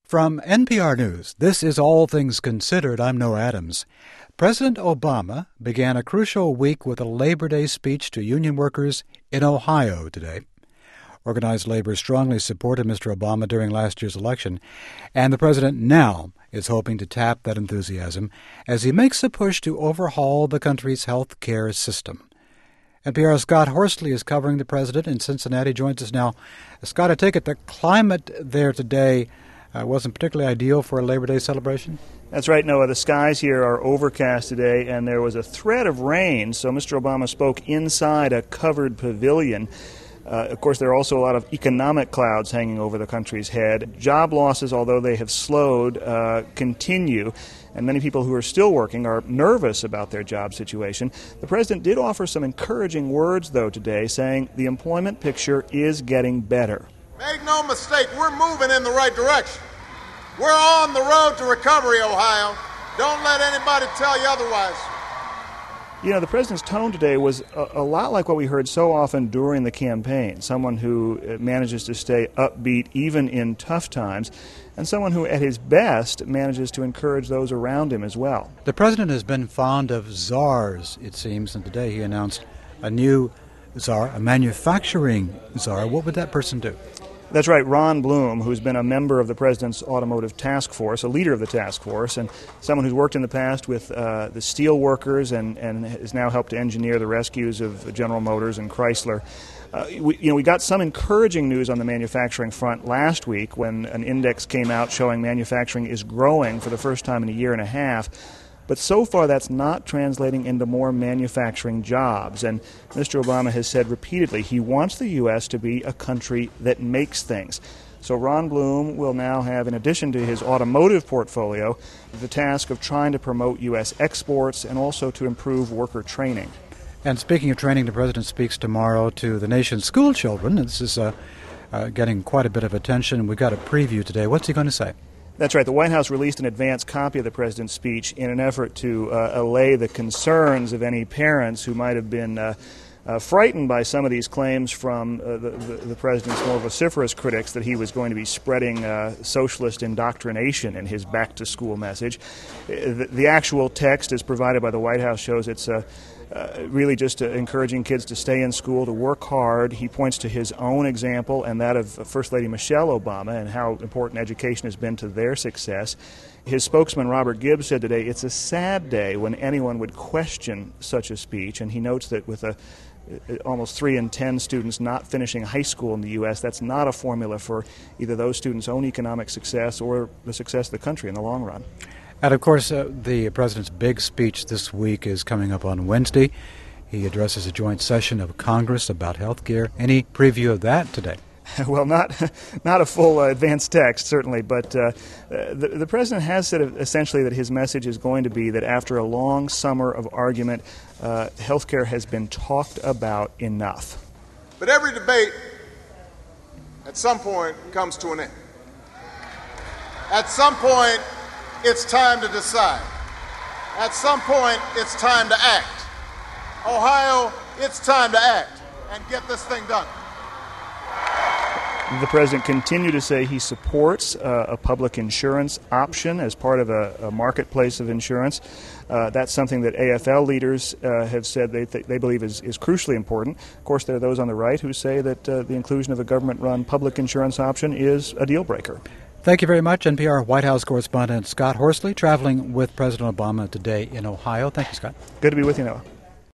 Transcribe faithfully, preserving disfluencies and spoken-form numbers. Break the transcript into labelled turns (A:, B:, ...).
A: From N P R News, this is All Things Considered. I'm Noah Adams. President Obama began a crucial week with a Labor Day speech to union workers in Ohio today. Organized labor strongly supported Mister Obama during last year's election, and the president now is hoping to tap that enthusiasm as he makes a push to overhaul the country's health care system. N P R's Scott Horsley is covering the president in Cincinnati, joins us now. Scott, I take it the climate there today uh, wasn't particularly ideal for a Labor Day celebration?
B: That's right, Noah. The skies here are overcast today, and there was a threat of rain, so Mister Obama spoke inside a covered pavilion. Uh, of course, there are also a lot of economic clouds hanging over the country's head. Job losses, although they have slowed, uh, continue, and many people who are still working are nervous about their job situation. The president did offer some encouraging words, though, today, saying the employment picture is getting better.
C: Make no mistake, we're moving in the right direction. We're on the road to recovery, Ohio. Don't let anybody tell you otherwise.
B: You know, the president's tone today was a, a lot like what we heard so often during the campaign, someone who manages to stay upbeat even in tough times, and someone who, at his best, manages to encourage those around him as well.
A: The president has been fond of czars, it seems, and today he announced a new czar, a manufacturing czar. What would that person do?
B: That's right, Ron Bloom, who's been a member of the president's automotive task force, a leader of the task force, and someone who's worked in the past with uh, the steel workers and, and has now helped to engineer the rescues of General Motors and Chrysler. Uh, we, you know, we got some encouraging news on the manufacturing front last week when an index came out showing manufacturing is growing for the first time in a year and a half. But so far, that's not translating into more manufacturing jobs. And Mister Obama has said repeatedly he wants the U S to be a country that makes things. So Ron Bloom will now have, in addition to his automotive portfolio, the task of trying to promote U S exports and also to improve worker training.
A: And speaking of training, the president speaks tomorrow to the nation's school children. This is uh, uh, getting quite a bit of attention. We've got a preview today. What's he going to say?
B: That's right. The White House released an advance copy of the president's speech in an effort to uh, allay the concerns of any parents who might have been uh, uh, frightened by some of these claims from uh, the, the, the president's more vociferous critics that he was going to be spreading uh, socialist indoctrination in his back-to-school message. The, the actual text, as provided by the White House, shows it's a Uh, really just uh, encouraging kids to stay in school, to work hard. He points to his own example and that of First Lady Michelle Obama and how important education has been to their success. His spokesman, Robert Gibbs, said today it's a sad day when anyone would question such a speech, and he notes that with a, almost three in ten students not finishing high school in the U S, that's not a formula for either those students' own economic success or the success of the country in the long run.
A: And, of course, uh, the president's big speech this week is coming up on Wednesday. He addresses a joint session of Congress about health care. Any preview of that today?
B: Well, not not a full uh, advanced text, certainly, but uh, the, the president has said essentially that his message is going to be that after a long summer of argument, uh, health care has been talked about enough.
C: But every debate, at some point, comes to an end. At some point, it's time to decide. At some point, it's time to act. Ohio, it's time to act and get this thing done.
B: The president continued to say he supports uh, a public insurance option as part of a, a marketplace of insurance. Uh, that's something that A F L leaders uh, have said they th- they believe is, is crucially important. Of course, there are those on the right who say that uh, the inclusion of a government-run public insurance option is a deal breaker.
A: Thank you very much, N P R White House correspondent Scott Horsley, traveling with President Obama today in Ohio. Thank you, Scott.
B: Good to be with you, Noah.